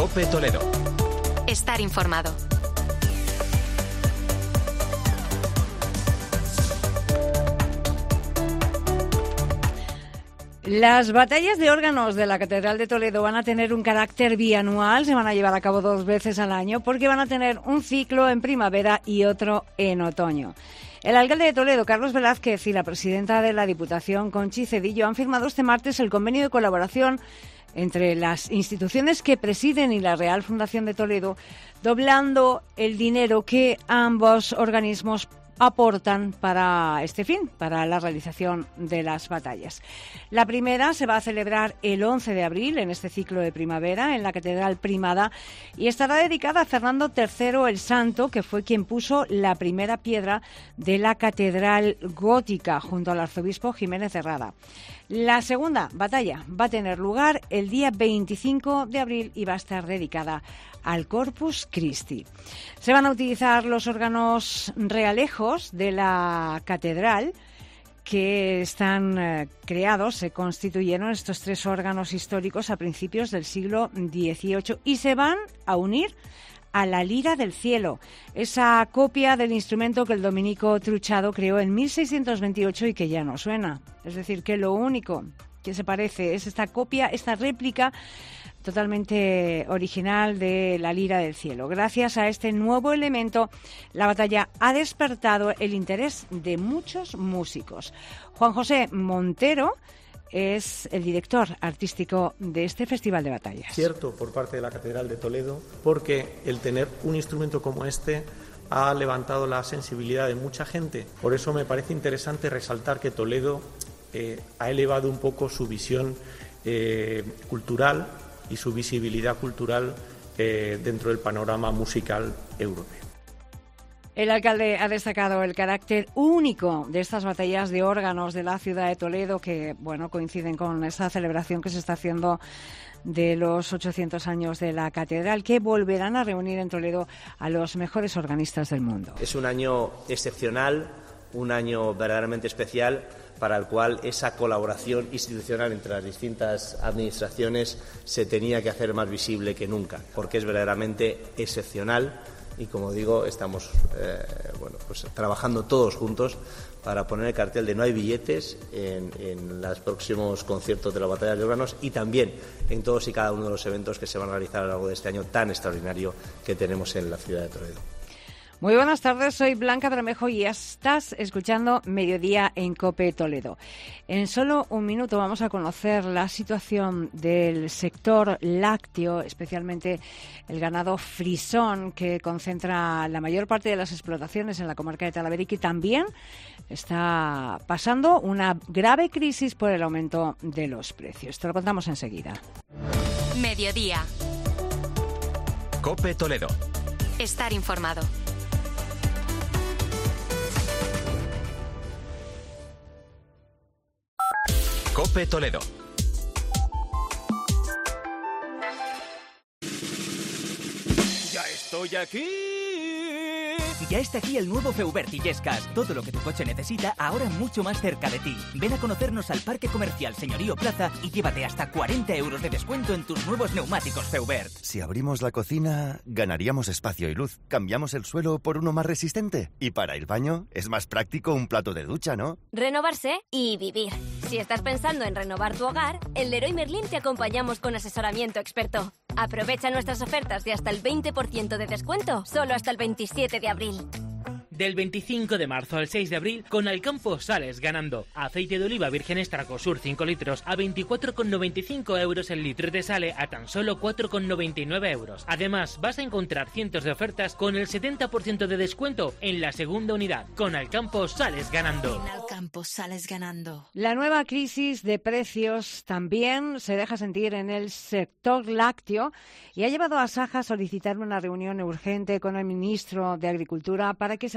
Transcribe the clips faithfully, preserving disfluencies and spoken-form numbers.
COPE Toledo. Estar informado. Las batallas de órganos de la Catedral de Toledo van a tener un carácter bianual, se van a llevar a cabo dos veces al año, porque van a tener un ciclo en primavera y otro en otoño. El alcalde de Toledo, Carlos Velázquez, y la presidenta de la Diputación, Conchi Cedillo, han firmado este martes el convenio de colaboración entre las instituciones que presiden y la Real Fundación de Toledo, doblando el dinero que ambos organismos aportan para este fin, para la realización de las batallas. La primera se va a celebrar el once de abril en este ciclo de primavera en la Catedral Primada y estará dedicada a Fernando tercero el Santo, que fue quien puso la primera piedra de la Catedral Gótica junto al arzobispo Jiménez de Rada. La segunda batalla va a tener lugar el día veinticinco de abril y va a estar dedicada al Corpus Christi. Se van a utilizar los órganos realejos de la catedral que están eh, creados, se constituyeron estos tres órganos históricos a principios del siglo dieciocho y se van a unir a la Lira del Cielo, esa copia del instrumento que el dominico Truchado creó en mil seiscientos veintiocho y que ya no suena. Es decir, que lo único que se parece es esta copia, esta réplica totalmente original de la Lira del Cielo. Gracias a este nuevo elemento, la batalla ha despertado el interés de muchos músicos. Juan José Montero es el director artístico de este Festival de Batallas. Cierto por parte de la Catedral de Toledo, porque el tener un instrumento como este ha levantado la sensibilidad de mucha gente. Por eso me parece interesante resaltar que Toledo eh, ha elevado un poco su visión eh, cultural y su visibilidad cultural eh, dentro del panorama musical europeo. El alcalde ha destacado el carácter único de estas batallas de órganos de la ciudad de Toledo, que bueno coinciden con esta celebración que se está haciendo de los ochocientos años de la catedral, que volverán a reunir en Toledo a los mejores organistas del mundo. Es un año excepcional, un año verdaderamente especial, para el cual esa colaboración institucional entre las distintas administraciones se tenía que hacer más visible que nunca, porque es verdaderamente excepcional y, como digo, estamos eh, bueno, pues trabajando todos juntos para poner el cartel de no hay billetes en, en los próximos conciertos de la Batalla de órganos y también en todos y cada uno de los eventos que se van a realizar a lo largo de este año tan extraordinario que tenemos en la ciudad de Toledo. Muy buenas tardes, soy Blanca Bermejo y estás escuchando Mediodía en COPE Toledo. En solo un minuto vamos a conocer la situación del sector lácteo, especialmente el ganado frisón, que concentra la mayor parte de las explotaciones en la comarca de Talavera y también está pasando una grave crisis por el aumento de los precios. Te lo contamos enseguida. Mediodía. COPE Toledo. Estar informado. COPE Toledo. ¡Ya estoy aquí! Ya está aquí el nuevo Feubert Illescas. Todo lo que tu coche necesita, ahora mucho más cerca de ti. Ven a conocernos al Parque Comercial Señorío Plaza y llévate hasta cuarenta euros de descuento en tus nuevos neumáticos Feubert. Si abrimos la cocina, ganaríamos espacio y luz. Cambiamos el suelo por uno más resistente. Y para el baño, es más práctico un plato de ducha, ¿no? Renovarse y vivir. Si estás pensando en renovar tu hogar, en Leroy Merlin te acompañamos con asesoramiento experto. Aprovecha nuestras ofertas de hasta el veinte por ciento de descuento, solo hasta el veintisiete de abril. Del veinticinco de marzo al seis de abril, con Alcampo sales ganando. Aceite de oliva virgen extra Cosur cinco litros a veinticuatro con noventa y cinco euros el litro, te sale a tan solo cuatro con noventa y nueve euros. Además, vas a encontrar cientos de ofertas con el setenta por ciento de descuento en la segunda unidad. Con Alcampo sales ganando. En Alcampo sales ganando. La nueva crisis de precios también se deja sentir en el sector lácteo y ha llevado a Saja a solicitar una reunión urgente con el ministro de Agricultura para que se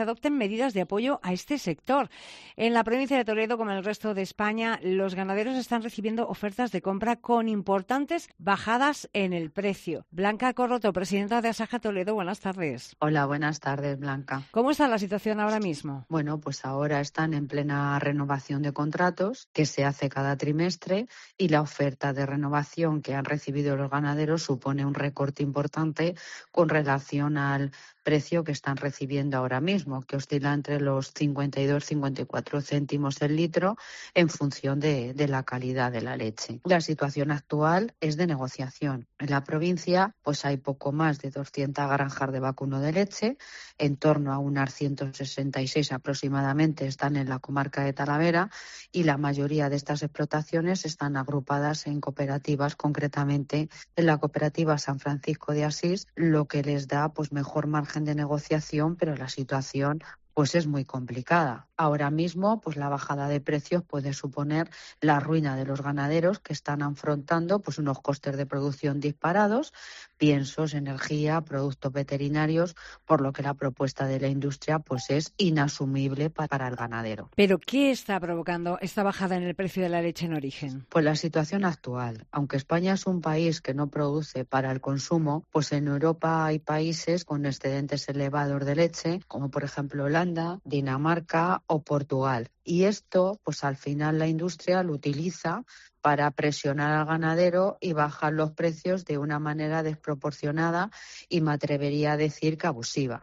adopten medidas de apoyo a este sector. En la provincia de Toledo, como en el resto de España, los ganaderos están recibiendo ofertas de compra con importantes bajadas en el precio. Blanca Corroto, presidenta de Asaja Toledo, buenas tardes. Hola, buenas tardes, Blanca. ¿Cómo está la situación ahora mismo? Bueno, pues ahora están en plena renovación de contratos que se hace cada trimestre y la oferta de renovación que han recibido los ganaderos supone un recorte importante con relación al precio que están recibiendo ahora mismo, que oscila entre los cincuenta y dos y cincuenta y cuatro céntimos el litro en función de, de la calidad de la leche. La situación actual es de negociación. En la provincia pues hay poco más de doscientas granjas de vacuno de leche, en torno a unas ciento sesenta y seis aproximadamente están en la comarca de Talavera y la mayoría de estas explotaciones están agrupadas en cooperativas, concretamente en la cooperativa San Francisco de Asís, lo que les da pues mejor margen de negociación, pero la situación pues es muy complicada. Ahora mismo, pues la bajada de precios puede suponer la ruina de los ganaderos que están afrontando pues unos costes de producción disparados, piensos, energía, productos veterinarios, por lo que la propuesta de la industria pues es inasumible para el ganadero. ¿Pero qué está provocando esta bajada en el precio de la leche en origen? Pues la situación actual. Aunque España es un país que no produce para el consumo, pues en Europa hay países con excedentes elevados de leche, como por ejemplo Holanda, Dinamarca o Portugal. Y esto, pues al final la industria lo utiliza para presionar al ganadero y bajar los precios de una manera desproporcionada y me atrevería a decir que abusiva.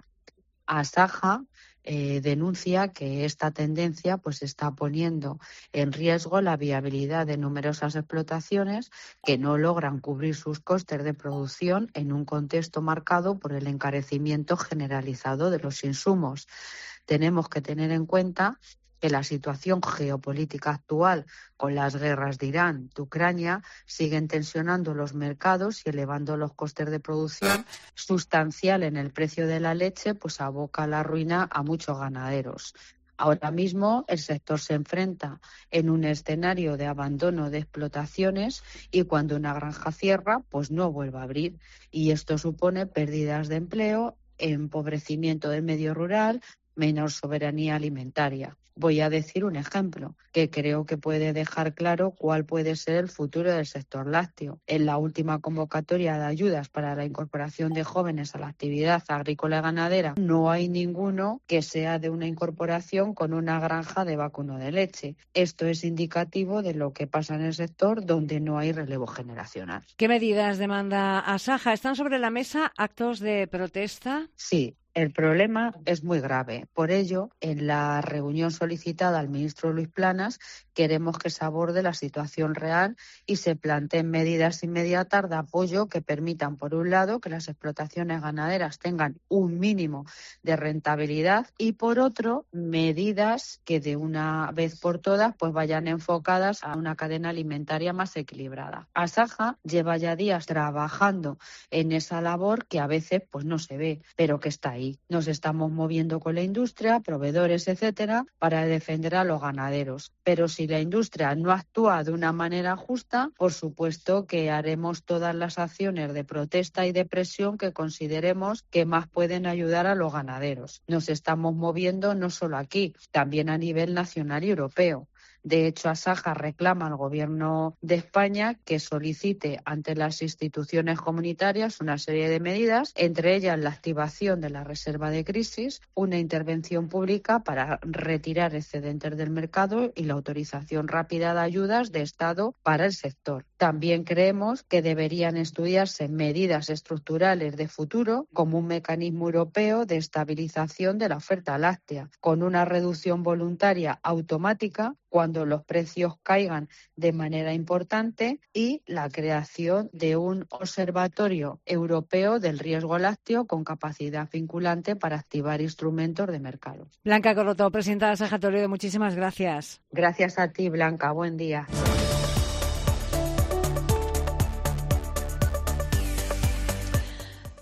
Asaja eh, denuncia que esta tendencia pues está poniendo en riesgo la viabilidad de numerosas explotaciones que no logran cubrir sus costes de producción en un contexto marcado por el encarecimiento generalizado de los insumos. Tenemos que tener en cuenta que la situación geopolítica actual con las guerras de Irán, de Ucrania, siguen tensionando los mercados y elevando los costes de producción sustancial en el precio de la leche, pues aboca a la ruina a muchos ganaderos. Ahora mismo el sector se enfrenta en un escenario de abandono de explotaciones y cuando una granja cierra, pues no vuelve a abrir. Y esto supone pérdidas de empleo, empobrecimiento del medio rural, menor soberanía alimentaria. Voy a decir un ejemplo que creo que puede dejar claro cuál puede ser el futuro del sector lácteo. En la última convocatoria de ayudas para la incorporación de jóvenes a la actividad agrícola y ganadera, no hay ninguno que sea de una incorporación con una granja de vacuno de leche. Esto es indicativo de lo que pasa en el sector donde no hay relevo generacional. ¿Qué medidas demanda Asaja? ¿Están sobre la mesa actos de protesta? Sí. El problema es muy grave. Por ello, en la reunión solicitada al ministro Luis Planas, queremos que se aborde la situación real y se planteen medidas inmediatas de apoyo que permitan, por un lado, que las explotaciones ganaderas tengan un mínimo de rentabilidad y, por otro, medidas que de una vez por todas pues vayan enfocadas a una cadena alimentaria más equilibrada. Asaja lleva ya días trabajando en esa labor que a veces pues no se ve, pero que está ahí. Nos estamos moviendo con la industria, proveedores, etcétera, para defender a los ganaderos. Pero si la industria no actúa de una manera justa, por supuesto que haremos todas las acciones de protesta y de presión que consideremos que más pueden ayudar a los ganaderos. Nos estamos moviendo no solo aquí, también a nivel nacional y europeo. De hecho, Asaja reclama al Gobierno de España que solicite ante las instituciones comunitarias una serie de medidas, entre ellas la activación de la reserva de crisis, una intervención pública para retirar excedentes del mercado y la autorización rápida de ayudas de Estado para el sector. También creemos que deberían estudiarse medidas estructurales de futuro, como un mecanismo europeo de estabilización de la oferta láctea, con una reducción voluntaria automática cuando los precios caigan de manera importante y la creación de un observatorio europeo del riesgo lácteo con capacidad vinculante para activar instrumentos de mercado. Blanca Corroto, presidenta de Asaja Toledo, muchísimas gracias. Gracias a ti, Blanca. Buen día.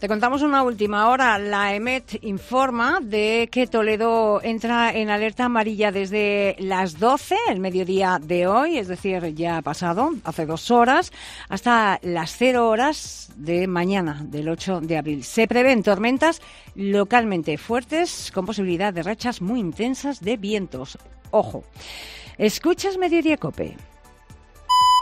Te contamos una última hora. La EMET informa de que Toledo entra en alerta amarilla desde las doce, el mediodía de hoy, es decir, ya ha pasado, hace dos horas, hasta las cero horas de mañana, del ocho de abril. Se prevén tormentas localmente fuertes con posibilidad de rachas muy intensas de vientos. Ojo. Escuchas Mediodía COPE.